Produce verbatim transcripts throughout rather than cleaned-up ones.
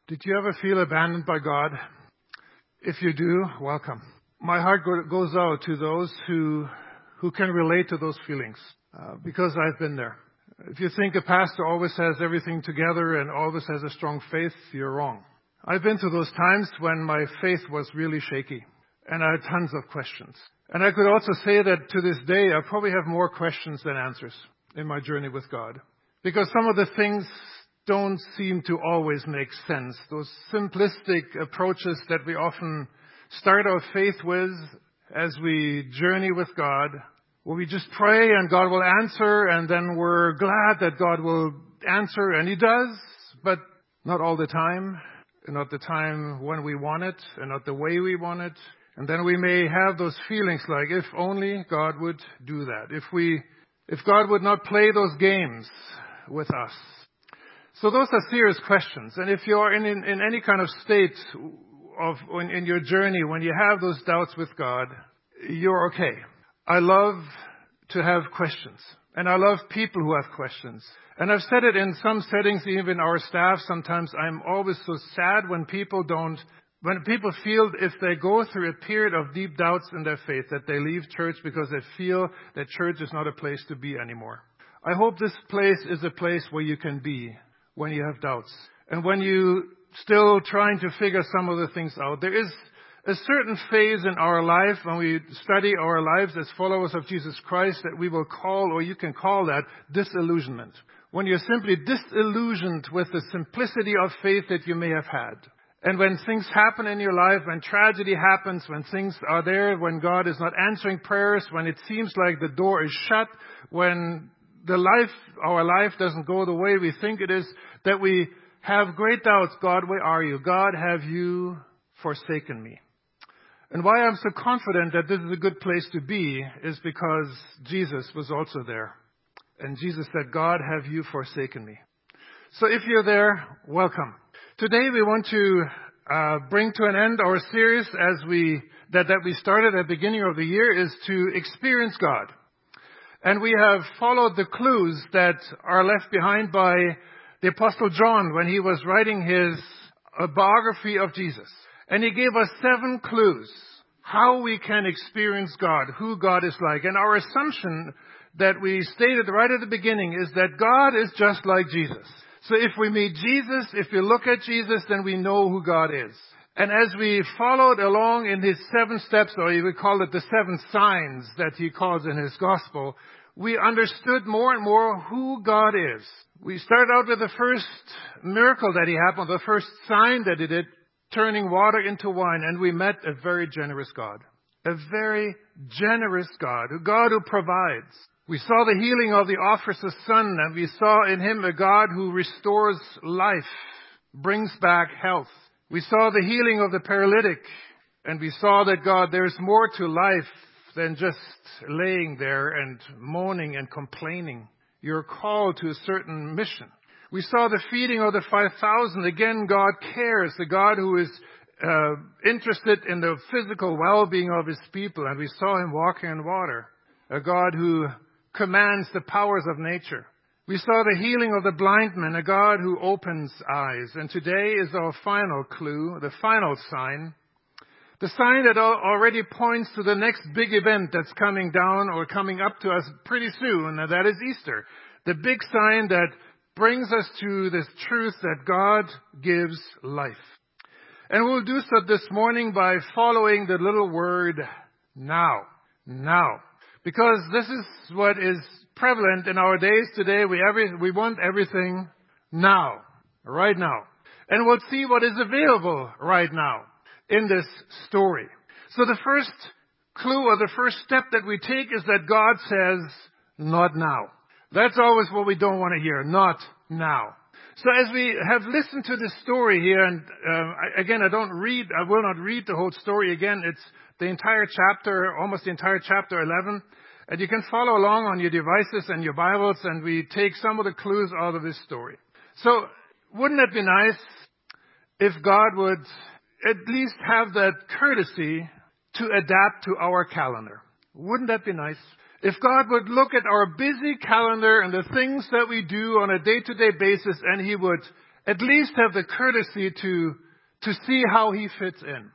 Did you ever feel abandoned by God? If you do, welcome. My heart go- goes out to those who who can relate to those feelings, uh, because I've been there. If you think a pastor always has everything together and always has a strong faith, you're wrong. I've been through those times when my faith was really shaky, and I had tons of questions. And I could also say that to this day, I probably have more questions than answers in my journey with God, because some of the things don't seem to always make sense. Those simplistic approaches that we often start our faith with as we journey with God, where we just pray and God will answer, and then we're glad that God will answer, and He does, but not all the time, and not the time when we want it, and not the way we want it. And then we may have those feelings like, if only God would do that. If we, if God would not play those games with us. So those are serious questions. And if you're in, in, in any kind of state of in, in your journey when you have those doubts with God, you're okay. I love to have questions. And I love people who have questions. And I've said it in some settings, even our staff, sometimes I'm always so sad when people don't, when people feel if they go through a period of deep doubts in their faith, that they leave church because they feel that church is not a place to be anymore. I hope this place is a place where you can be when you have doubts. And when you still trying to figure some of the things out. There is a certain phase in our life when we study our lives as followers of Jesus Christ that we will call, or you can call that, disillusionment. When you're simply disillusioned with the simplicity of faith that you may have had. And when things happen in your life, when tragedy happens, when things are there, when God is not answering prayers, when it seems like the door is shut, when the life, our life doesn't go the way we think it is, that we have great doubts. God, where are you? God, have you forsaken me? And why I'm so confident that this is a good place to be is because Jesus was also there. And Jesus said, God, have you forsaken me? So if you're there, welcome. Today we want to uh, bring to an end our series as we that, that we started at the beginning of the year is to experience God. And we have followed the clues that are left behind by the Apostle John when he was writing his uh, biography of Jesus. And he gave us seven clues how we can experience God, who God is like. And our assumption that we stated right at the beginning is that God is just like Jesus. So if we meet Jesus, if we look at Jesus, then we know who God is. And as we followed along in his seven steps, or you would call it the seven signs that he calls in his gospel, we understood more and more who God is. We started out with the first miracle that he happened, the first sign that he did, turning water into wine, and we met a very generous God. A very generous God, a God who provides. We saw the healing of the officer's son, and we saw in him a God who restores life, brings back health. We saw the healing of the paralytic, and we saw that God, there's more to life than just laying there and moaning and complaining. You're called to a certain mission. We saw the feeding of the five thousand. Again, God cares, the God who is uh, interested in the physical well-being of his people, and we saw him walking in water. A God who commands the powers of nature. We saw the healing of the blind man, a God who opens eyes. And today is our final clue, the final sign. The sign that already points to the next big event that's coming down or coming up to us pretty soon, and that is Easter. The big sign that brings us to this truth that God gives life. And we'll do so this morning by following the little word now. Now. Because this is what is prevalent in our days today. We every, we want everything now, right now. And we'll see what is available right now in this story. So the first clue or the first step that we take is that God says, not now. That's always what we don't want to hear, not now. So as we have listened to this story here, and uh, again, I don't read, I will not read the whole story again. It's the entire chapter, almost the entire chapter eleven. And you can follow along on your devices and your Bibles, and we take some of the clues out of this story. So wouldn't it be nice if God would at least have that courtesy to adapt to our calendar? Wouldn't that be nice? If God would look at our busy calendar and the things that we do on a day-to-day basis, and He would at least have the courtesy to, to see how he fits in.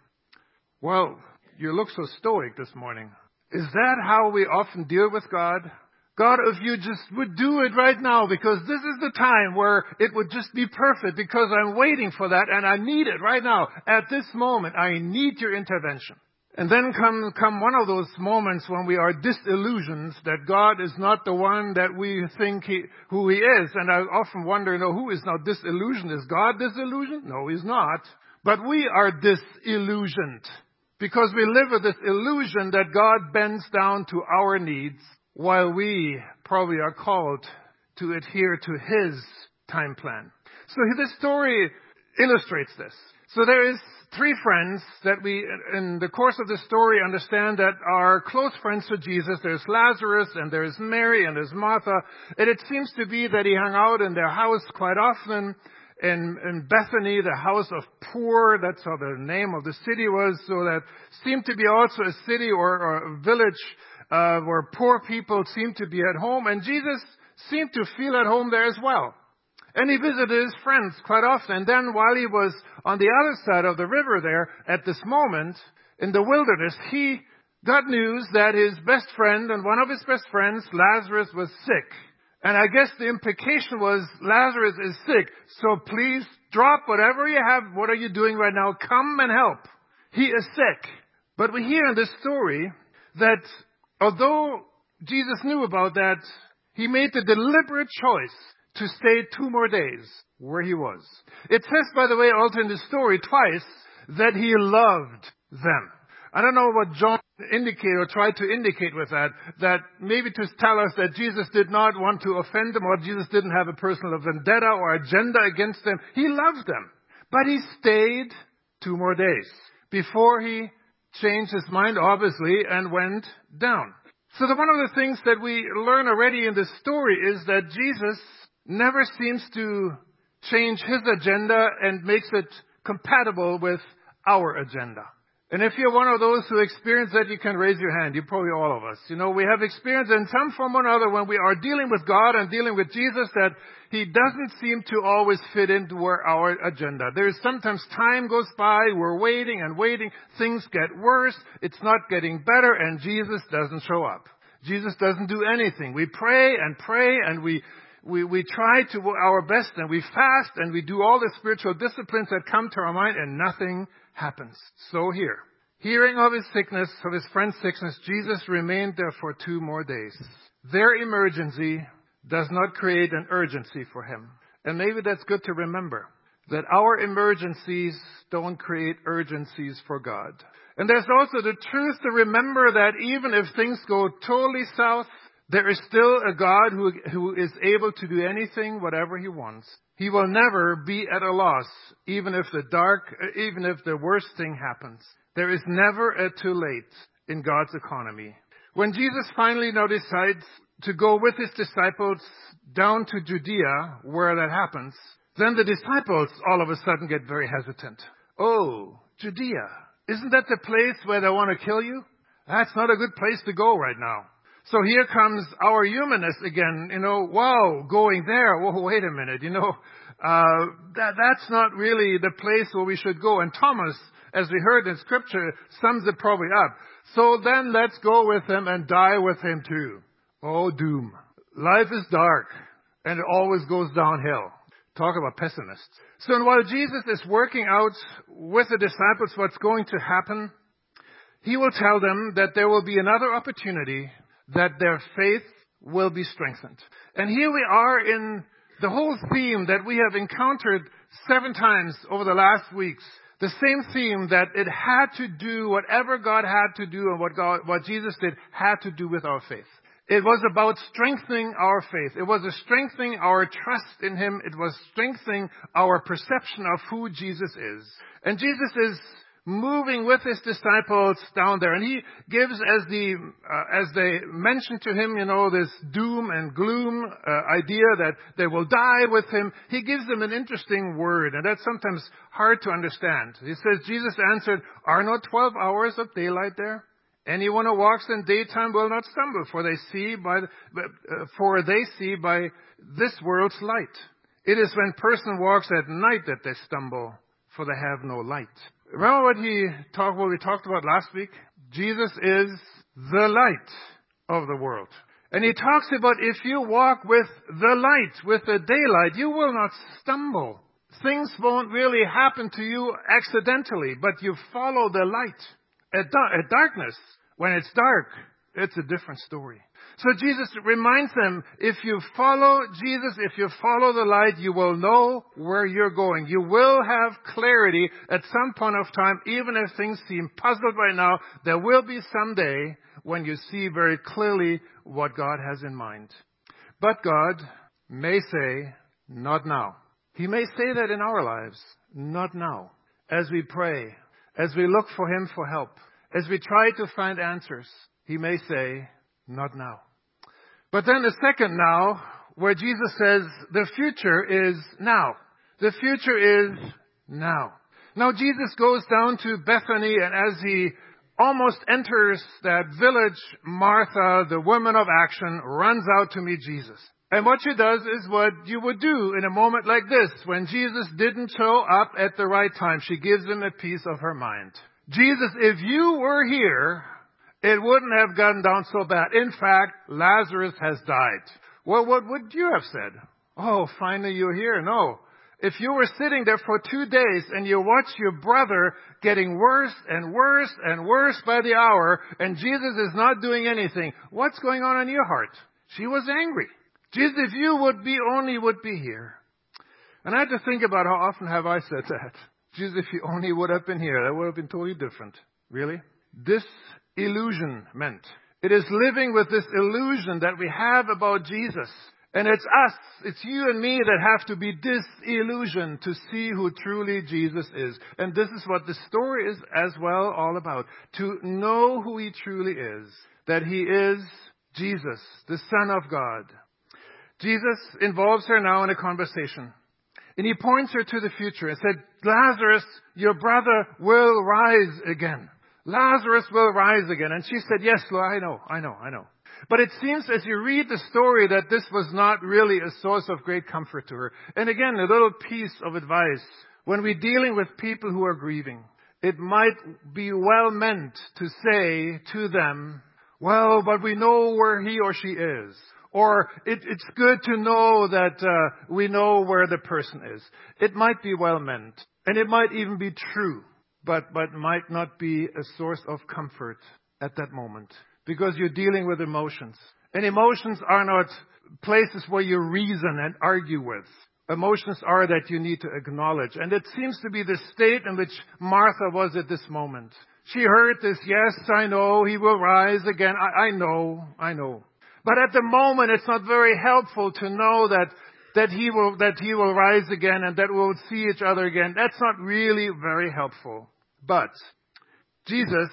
Well, you look so stoic this morning. Is that how we often deal with God? God, if you just would do it right now, because this is the time where it would just be perfect, because I'm waiting for that and I need it right now. At this moment, I need your intervention. And then come, come one of those moments when we are disillusioned that God is not the one that we think he, who he is. And I often wonder, you know, who is now disillusioned? Is God disillusioned? No, he's not. But we are disillusioned because we live with this illusion that God bends down to our needs, while we probably are called to adhere to his time plan. So this story illustrates this. So there is three friends that we, in the course of the story, understand that are close friends to Jesus. There's Lazarus, and there's Mary, and there's Martha. And it seems to be that he hung out in their house quite often. In, in Bethany, the house of poor, that's how the name of the city was. So that seemed to be also a city or, or a village Uh, where poor people seemed to be at home, and Jesus seemed to feel at home there as well. And he visited his friends quite often. And then while he was on the other side of the river there, at this moment, in the wilderness, he got news that his best friend and one of his best friends, Lazarus, was sick. And I guess the implication was, Lazarus is sick, so please drop whatever you have. What are you doing right now? Come and help. He is sick. But we hear in this story that although Jesus knew about that, he made the deliberate choice to stay two more days where he was. It says, by the way, also in the story twice, that he loved them. I don't know what John indicated or tried to indicate with that, that maybe to tell us that Jesus did not want to offend them, or Jesus didn't have a personal vendetta or agenda against them. He loved them. But he stayed two more days before he changed his mind, obviously, and went down. So the, one of the things that we learn already in this story is that Jesus never seems to change his agenda and makes it compatible with our agenda. And if you're one of those who experience that, you can raise your hand. You're probably all of us. You know, we have experienced in some form or another when we are dealing with God and dealing with Jesus that he doesn't seem to always fit into our agenda. There is sometimes time goes by, we're waiting and waiting, things get worse, it's not getting better, and Jesus doesn't show up. Jesus doesn't do anything. We pray and pray and we We, we try to our best and we fast and we do all the spiritual disciplines that come to our mind and nothing happens. So here, hearing of his sickness, of his friend's sickness, Jesus remained there for two more days. Their emergency does not create an urgency for him. And maybe that's good to remember, that our emergencies don't create urgencies for God. And there's also the truth to remember that even if things go totally south, there is still a God who, who is able to do anything, whatever he wants. He will never be at a loss, even if the dark, even if the worst thing happens. There is never a too late in God's economy. When Jesus finally now decides to go with his disciples down to Judea, where that happens, then the disciples all of a sudden get very hesitant. Oh, Judea, isn't that the place where they want to kill you? That's not a good place to go right now. So here comes our humanness again, you know, wow, going there. Whoa, wait a minute, you know, uh, that, that's not really the place where we should go. And Thomas, as we heard in scripture, sums it probably up. So then let's go with him and die with him too. Oh, doom. Life is dark and it always goes downhill. Talk about pessimists. So while Jesus is working out with the disciples what's going to happen, he will tell them that there will be another opportunity, that their faith will be strengthened. And here we are in the whole theme that we have encountered seven times over the last weeks. The same theme that it had to do, whatever God had to do and what God, what Jesus did had to do with our faith. It was about strengthening our faith. It was strengthening our trust in him. It was strengthening our perception of who Jesus is. And Jesus is moving with his disciples down there. And he gives, as the uh, as they mention to him, you know, this doom and gloom uh, idea that they will die with him, he gives them an interesting word. And that's sometimes hard to understand. He says, Jesus answered, "Are not twelve hours of daylight there? Anyone who walks in daytime will not stumble, for they see by, uh, for they see by this world's light. It is when person walks at night that they stumble, for they have no light. Remember what he talked, what we talked about last week? Jesus is the light of the world. And he talks about if you walk with the light, with the daylight, you will not stumble. Things won't really happen to you accidentally, but you follow the light. At, da- at darkness, when it's dark, it's a different story. So Jesus reminds them, if you follow Jesus, if you follow the light, you will know where you're going. You will have clarity at some point of time, even if things seem puzzled right now. There will be some day when you see very clearly what God has in mind. But God may say, not now. He may say that in our lives, not now. As we pray, as we look for Him for help, as we try to find answers, He may say, not now. But then the second now, where Jesus says, the future is now. The future is now. Now Jesus goes down to Bethany, and as he almost enters that village, Martha, the woman of action, runs out to meet Jesus. And what she does is what you would do in a moment like this, when Jesus didn't show up at the right time. She gives him a piece of her mind. Jesus, if you were here, it wouldn't have gotten down so bad. In fact, Lazarus has died. Well, what would you have said? Oh, finally you're here. No. If you were sitting there for two days and you watch your brother getting worse and worse and worse by the hour, and Jesus is not doing anything, what's going on in your heart? She was angry. Jesus, if you would be only would be here. And I had to think about how often have I said that. Jesus, if you only would have been here, that would have been totally different. Really? Disillusionment. It is living with this illusion that we have about Jesus. And it's us, it's you and me that have to be disillusioned to see who truly Jesus is. And this is what the story is as well all about. To know who He truly is. That He is Jesus, the Son of God. Jesus involves her now in a conversation. And He points her to the future and said, Lazarus, your brother will rise again. Lazarus will rise again. And she said, yes, Lord, I know, I know, I know. But it seems as you read the story that this was not really a source of great comfort to her. And again, a little piece of advice. When we're dealing with people who are grieving, it might be well meant to say to them, well, but we know where he or she is. Or it, it's good to know that uh, we know where the person is. It might be well meant. And it might even be true. But, but might not be a source of comfort at that moment. Because you're dealing with emotions. And emotions are not places where you reason and argue with. Emotions are that you need to acknowledge. And it seems to be the state in which Martha was at this moment. She heard this, yes, I know, he will rise again. I, I know, I know. But at the moment, it's not very helpful to know that, that he will, that he will rise again and that we'll see each other again. That's not really very helpful. But Jesus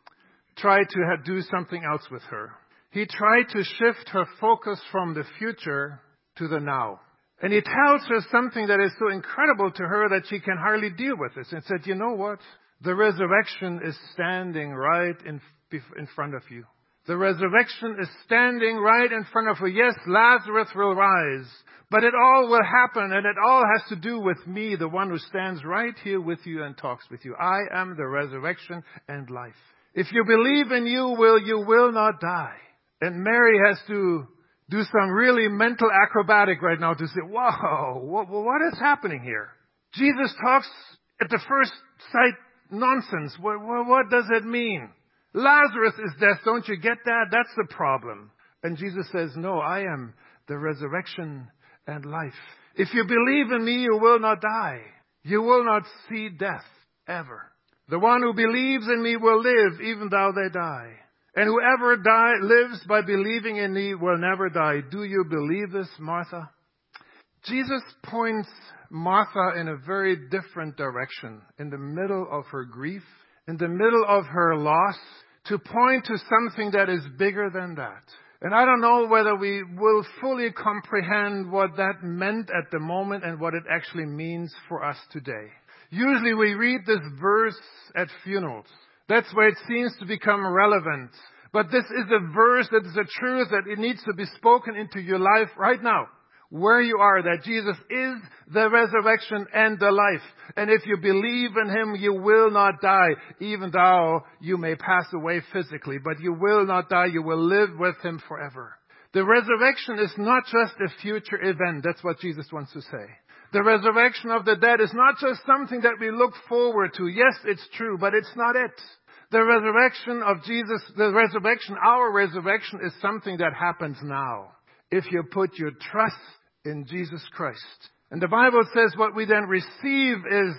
tried to have, do something else with her. He tried to shift her focus from the future to the now. And he tells her something that is so incredible to her that she can hardly deal with this. And said, you know what? The resurrection is standing right in, in front of you. The resurrection is standing right in front of you. Yes, Lazarus will rise, but it all will happen, and it all has to do with me, the one who stands right here with you and talks with you. I am the resurrection and life. If you believe in you, will you will not die. And Mary has to do some really mental acrobatic right now to say, wow, what, what is happening here? Jesus talks at the first sight nonsense. What, what, what does it mean? Lazarus is dead. Don't you get that? That's the problem. And Jesus says, no, I am the resurrection and life. If you believe in me, you will not die. You will not see death ever. The one who believes in me will live even though they die. And whoever die, lives by believing in me will never die. Do you believe this, Martha? Jesus points Martha in a very different direction. In the middle of her grief, in the middle of her loss, to point to something that is bigger than that. And I don't know whether we will fully comprehend what that meant at the moment and what it actually means for us today. Usually we read this verse at funerals. That's where it seems to become relevant. But this is a verse that is a truth that it needs to be spoken into your life right now. where you are, that Jesus is the resurrection and the life. And if you believe in Him, you will not die, even though you may pass away physically. But you will not die. You will live with Him forever. The resurrection is not just a future event. That's what Jesus wants to say. The resurrection of the dead is not just something that we look forward to. Yes, it's true, but it's not it. The resurrection of Jesus, the resurrection, our resurrection is something that happens now. If you put your trust in Jesus Christ. And the Bible says what we then receive is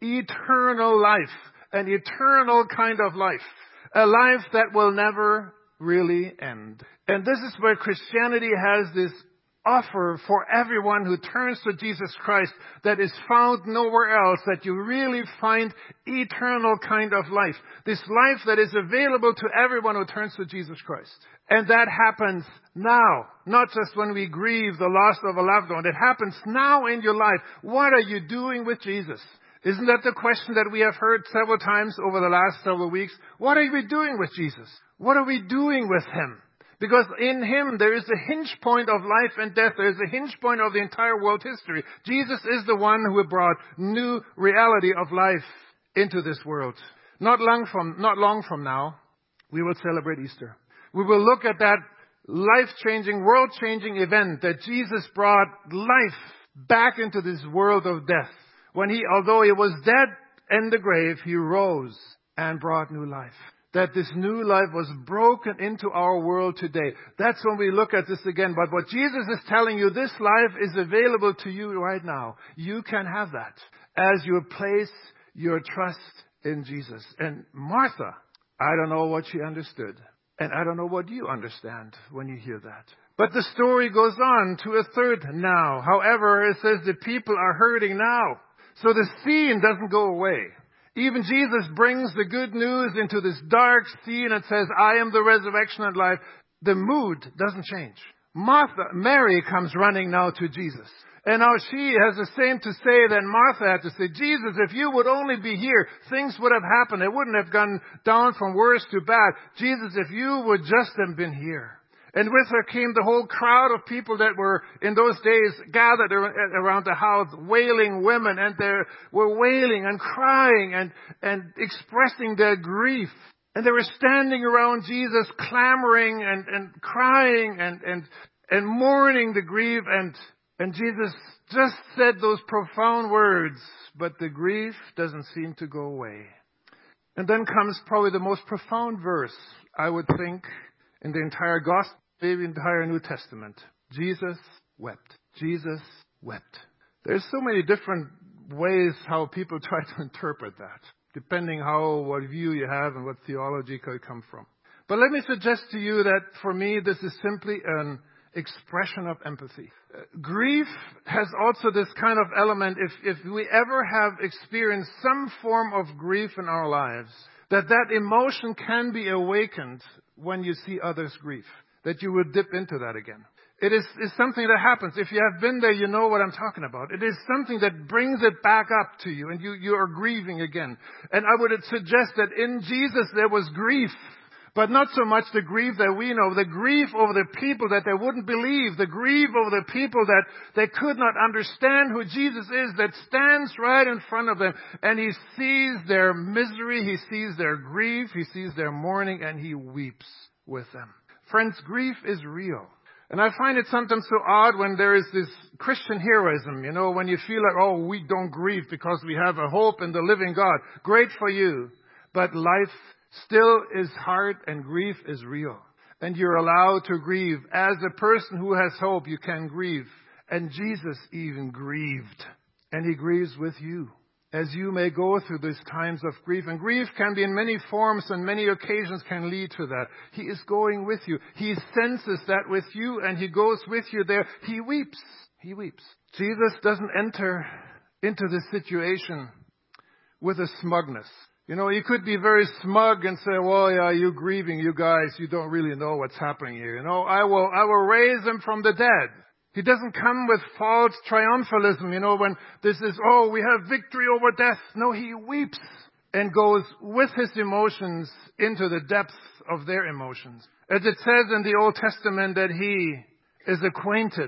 eternal life. An eternal kind of life. A life that will never really end. And this is where Christianity has this offer for everyone who turns to Jesus Christ that is found nowhere else, that you really find eternal kind of life. This life that is available to everyone who turns to Jesus Christ. And that happens now, not just when we grieve the loss of a loved one. It happens now in your life. What are you doing with Jesus? Isn't that the question that we have heard several times over the last several weeks? What are we doing with Jesus? What are we doing with Him? Because in Him there is a hinge point of life and death. There is a hinge point of the entire world history. Jesus is the one who brought new reality of life into this world. Not long from, not long from now, we will celebrate Easter. We will look at that life-changing, world-changing event that Jesus brought life back into this world of death. When He, although He was dead in the grave, He rose and brought new life. That this new life was broken into our world today. That's when we look at this again. But what Jesus is telling you, this life is available to you right now. You can have that as you place your trust in Jesus. And Martha, I don't know what she understood. And I don't know what you understand when you hear that. But the story goes on to a third now. However, it says the people are hurting now. So the scene doesn't go away. Even Jesus brings the good news into this dark scene and says, I am the resurrection and life. The mood doesn't change. Martha, Mary comes running now to Jesus. And now she has the same to say than Martha had to say. Jesus, if you would only be here, things would have happened. It wouldn't have gone down from worse to bad. Jesus, if you would just have been here. And with her came the whole crowd of people that were in those days gathered around the house, wailing women, and they were wailing and crying and, and expressing their grief. And they were standing around Jesus, clamoring and, and crying and, and, and mourning the grief. And, and Jesus just said those profound words, but the grief doesn't seem to go away. And then comes probably the most profound verse, I would think, in the entire gospel. Maybe the entire New Testament. Jesus wept. Jesus wept. There's so many different ways how people try to interpret that, depending how, what view you have and what theology could come from. But let me suggest to you that for me, this is simply an expression of empathy. Uh, grief has also this kind of element, if, if we ever have experienced some form of grief in our lives, that that emotion can be awakened when you see others' grief. That you would dip into that again. It is, is something that happens. If you have been there, you know what I'm talking about. It is something that brings it back up to you and you, you are grieving again. And I would suggest that in Jesus there was grief, but not so much the grief that we know, the grief over the people that they wouldn't believe, the grief over the people that they could not understand who Jesus is, that stands right in front of them. And He sees their misery, He sees their grief, He sees their mourning, and He weeps with them. Friends, grief is real. And I find it sometimes so odd when there is this Christian heroism, you know, when you feel like, oh, we don't grieve because we have a hope in the living God. Great for you. But life still is hard and grief is real. And you're allowed to grieve. As a person who has hope, you can grieve. And Jesus even grieved. And He grieves with you. As you may go through these times of grief. And grief can be in many forms and many occasions can lead to that. He is going with you. He senses that with you and He goes with you there. He weeps. He weeps. Jesus doesn't enter into this situation with a smugness. You know, you could be very smug and say, well, yeah, you grieving, you guys, you don't really know what's happening here. You know, I will, I will raise Him from the dead. He doesn't come with false triumphalism, you know, when this is, oh, we have victory over death. No, He weeps and goes with His emotions into the depths of their emotions. As it says in the Old Testament that He is acquainted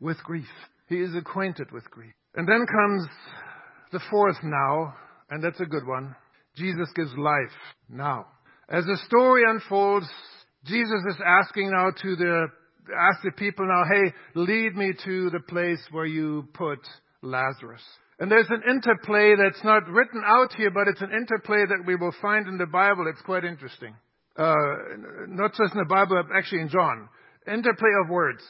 with grief. He is acquainted with grief. And then comes the fourth now, and that's a good one. Jesus gives life now. As the story unfolds, Jesus is asking now to the, ask the people now, hey, lead me to the place where you put Lazarus. And there's an interplay that's not written out here, but it's an interplay that we will find in the Bible. It's quite interesting. Uh, not just in the Bible, but actually in John. Interplay of words.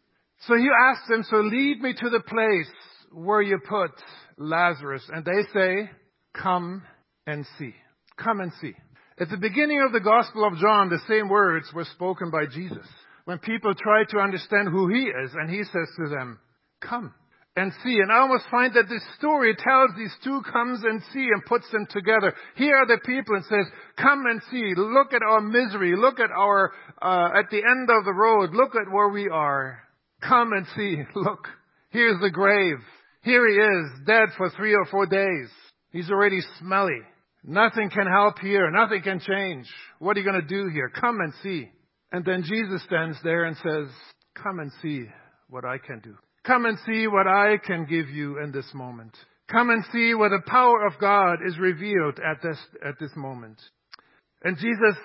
So he asks them, so lead me to the place where you put Lazarus. And they say, come and see. Come and see. At the beginning of the Gospel of John, the same words were spoken by Jesus. When people try to understand who he is, and he says to them, come and see. And I almost find that this story tells these two comes and see and puts them together. Here are the people and says, come and see. Look at our misery. Look at our, uh, at the end of the road. Look at where we are. Come and see. Look, here's the grave. Here he is, dead for three or four days. He's already smelly. Nothing can help here. Nothing can change. What are you going to do here? Come and see. And then Jesus stands there and says, come and see what I can do. Come and see what I can give you in this moment. Come and see where the power of God is revealed at this, at this moment. And Jesus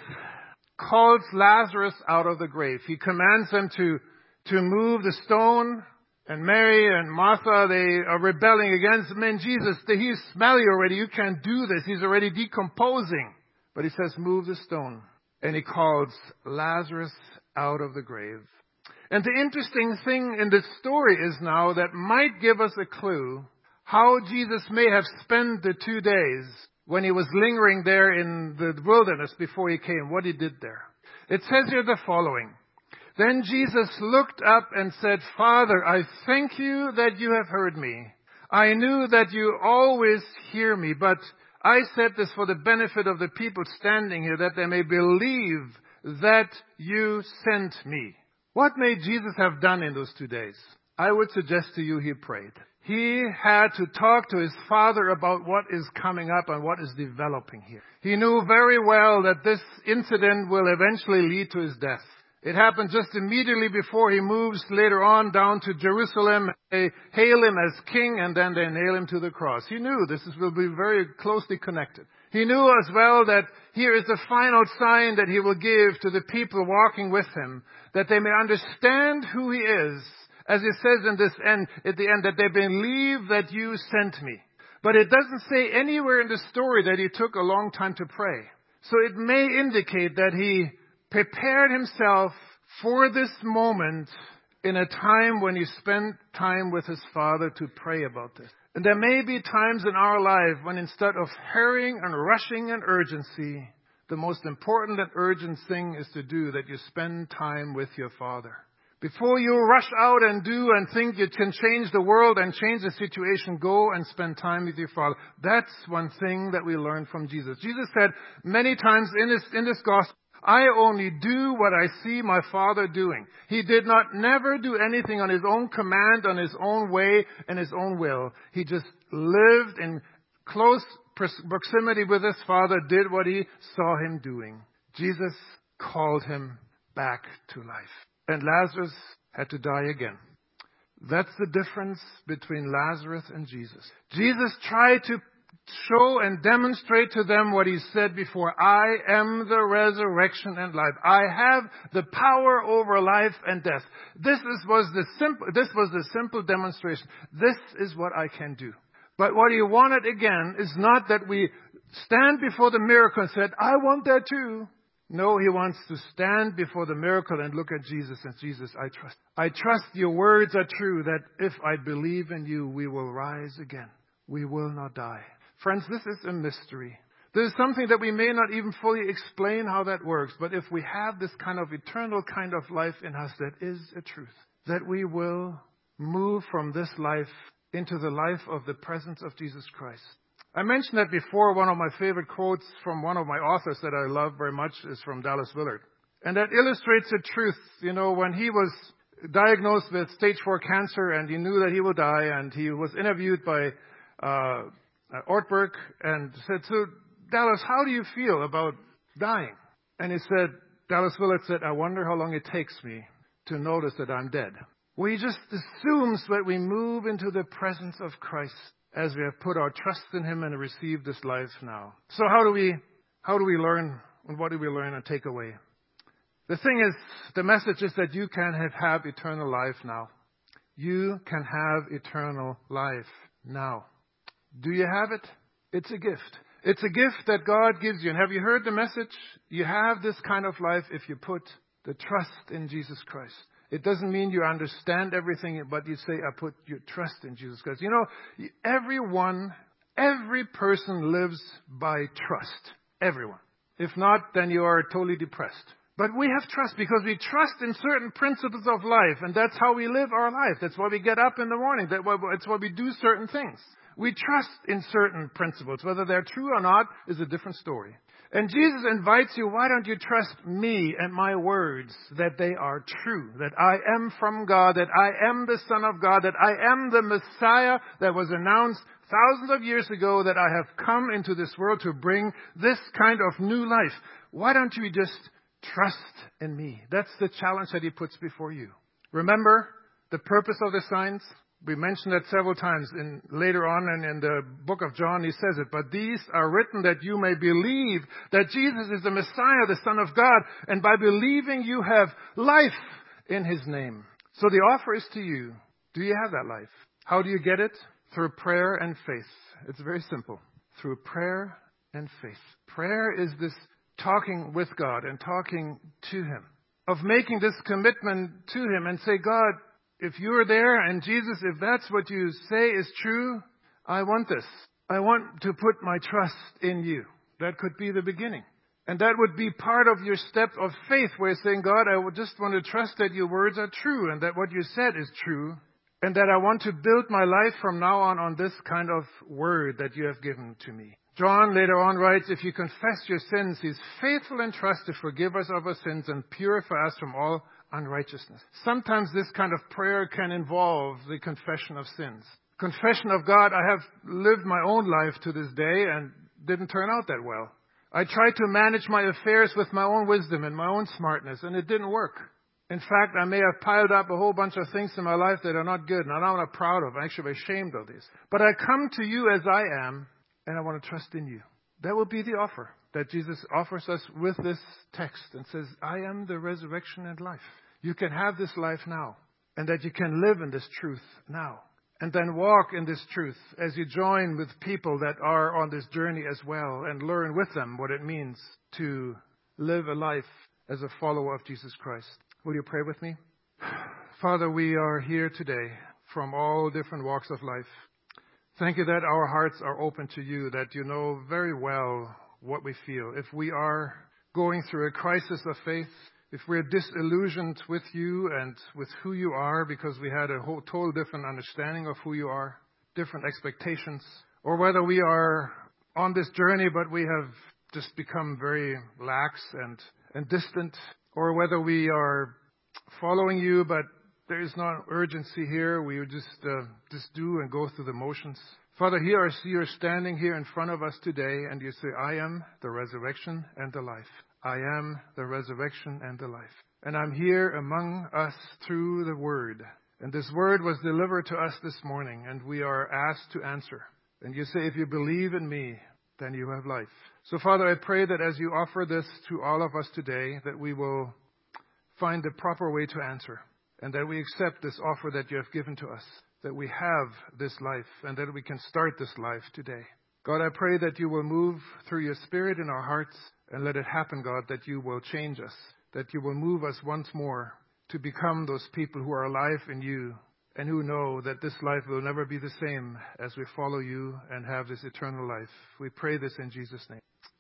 calls Lazarus out of the grave. He commands them to, to move the stone. And Mary and Martha, they are rebelling against him. And Jesus, he's smelly already. You can't do this. He's already decomposing. But he says, move the stone. And he calls Lazarus out of the grave. And the interesting thing in this story is now that might give us a clue how Jesus may have spent the two days when he was lingering there in the wilderness before he came, what he did there. It says here the following. Then Jesus looked up and said, Father, I thank you that you have heard me. I knew that you always hear me, but I said this for the benefit of the people standing here, that they may believe that you sent me. What may Jesus have done in those two days? I would suggest to you he prayed. He had to talk to his Father about what is coming up and what is developing here. He knew very well that this incident will eventually lead to his death. It happened just immediately before he moves later on down to Jerusalem. They hail him as king and then they nail him to the cross. He knew this will be very closely connected. He knew as well that here is the final sign that he will give to the people walking with him, that they may understand who he is, as it says in this end, at the end, that they believe that you sent me. But it doesn't say anywhere in the story that he took a long time to pray. So it may indicate that he prepared himself for this moment in a time when he spent time with his Father to pray about this. And there may be times in our life when instead of hurrying and rushing and urgency, the most important and urgent thing is to do that you spend time with your Father. Before you rush out and do and think you can change the world and change the situation, go and spend time with your Father. That's one thing that we learn from Jesus. Jesus said many times in this, in this gospel, I only do what I see my Father doing. He did not never do anything on his own command, on his own way, and his own will. He just lived in close proximity with his Father, did what he saw him doing. Jesus called him back to life. And Lazarus had to die again. That's the difference between Lazarus and Jesus. Jesus tried to show and demonstrate to them what he said before. I am the resurrection and life. I have the power over life and death. This is, was the simple, this was the simple demonstration. This is what I can do. But what he wanted again is not that we stand before the miracle and said, I want that too. No, he wants to stand before the miracle and look at Jesus and Jesus, I trust. I trust your words are true, that if I believe in you, we will rise again. We will not die. Friends, this is a mystery. This is something that we may not even fully explain how that works, but if we have this kind of eternal kind of life in us, that is a truth. That we will move from this life into the life of the presence of Jesus Christ. I mentioned that before. One of my favorite quotes from one of my authors that I love very much is from Dallas Willard. And that illustrates the truth. You know, when he was diagnosed with stage four cancer and he knew that he would die, and he was interviewed by uh, Ortberg and said, so Dallas, how do you feel about dying? And he said, Dallas Willard said, I wonder how long it takes me to notice that I'm dead. where he just assumes that we move into the presence of Christ as we have put our trust in him and received this life now. So how do we, how do we learn, and what do we learn and take away? The thing is, the message is that you can have, have eternal life now. You can have eternal life now. Do you have it? It's a gift. It's a gift that God gives you. And have you heard the message? You have this kind of life if you put the trust in Jesus Christ. It doesn't mean you understand everything, but you say, I put your trust in Jesus Christ. You know, everyone, every person lives by trust. Everyone. If not, then you are totally depressed. But we have trust because we trust in certain principles of life, and that's how we live our life. That's why we get up in the morning. That's why we do certain things. We trust in certain principles. Whether they're true or not is a different story. And Jesus invites you, why don't you trust me and my words, that they are true, that I am from God, that I am the Son of God, that I am the Messiah that was announced thousands of years ago, that I have come into this world to bring this kind of new life. Why don't you just trust in me? That's the challenge that he puts before you. Remember the purpose of the signs? We mentioned that several times in later on and in the book of John, he says it. But these are written that you may believe that Jesus is the Messiah, the Son of God, and by believing you have life in his name. So the offer is to you. Do you have that life? How do you get it? Through prayer and faith. It's very simple. Through prayer and faith. Prayer is this talking with God and talking to him, of making this commitment to him and say, God, if you're there and Jesus, if that's what you say is true, I want this. I want to put my trust in you. That could be the beginning. And that would be part of your step of faith where you're saying, God, I would just want to trust that your words are true and that what you said is true and that I want to build my life from now on on this kind of word that you have given to me. John later on writes, if you confess your sins, he's faithful and trust to forgive us of our sins and purify us from all unrighteousness. Sometimes this kind of prayer can involve the confession of sins. Confession of God, I have lived my own life to this day and didn't turn out that well. I tried to manage my affairs with my own wisdom and my own smartness, and it didn't work. In fact, I may have piled up a whole bunch of things in my life that are not good, and I'm not proud of. I'm actually ashamed of this. But I come to you as I am, and I want to trust in you. That will be the offer that Jesus offers us with this text and says, I am the resurrection and life. You can have this life now, and that you can live in this truth now, and then walk in this truth as you join with people that are on this journey as well and learn with them what it means to live a life as a follower of Jesus Christ. Will you pray with me? Father, we are here today from all different walks of life. Thank you that our hearts are open to you, that you know very well what we feel. If we are going through a crisis of faith, if we're disillusioned with you and with who you are because we had a whole total different understanding of who you are, different expectations, or whether we are on this journey but we have just become very lax and, and distant, or whether we are following you but there is no urgency here. We would just uh, just do and go through the motions. Father, here I see you're standing here in front of us today, and you say, I am the resurrection and the life. I am the resurrection and the life. And I'm here among us through the word. And this word was delivered to us this morning, and we are asked to answer. And you say, if you believe in me, then you have life. So, Father, I pray that as you offer this to all of us today, that we will find the proper way to answer. And that we accept this offer that you have given to us, that we have this life, and that we can start this life today. God, I pray that you will move through your Spirit in our hearts, and let it happen, God, that you will change us, that you will move us once more to become those people who are alive in you, and who know that this life will never be the same as we follow you and have this eternal life. We pray this in Jesus' name.